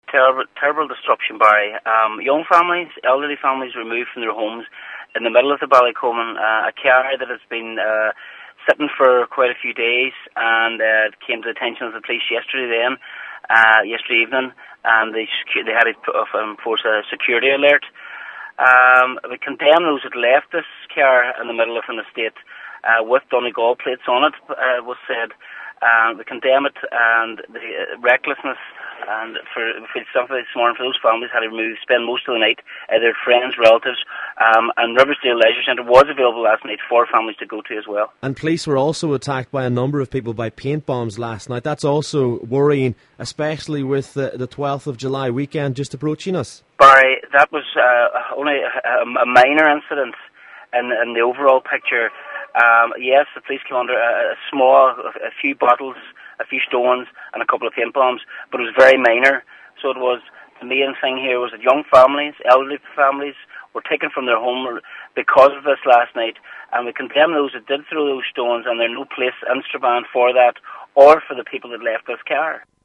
Terrible disruption, Barry. Young families, elderly families removed from their homes in the middle of the Ballycoman. A car that has been sitting for quite a few days, and it came to the attention of the police yesterday evening, and they had to enforce a security alert. We condemn those that left this car in the middle of an estate with Donegal plates on it, was said. We condemn it, and the recklessness, and we feel something this morning for those families had to spend most of the night, either friends, relatives, and Riversdale Leisure Centre was available last night for families to go to as well. And police were also attacked by a number of people by paint bombs last night. That's also worrying, especially with the 12th of July weekend just approaching us. Barry, that was only a minor incident in the overall picture. Yes, the police came under a few bottles, a few stones, and a couple of paint bombs, but it was very minor. So the main thing here was that young families, elderly families, were taken from their home because of this last night, and we condemn those that did throw those stones, and there's no place in Strabane for that, or for the people that left this car.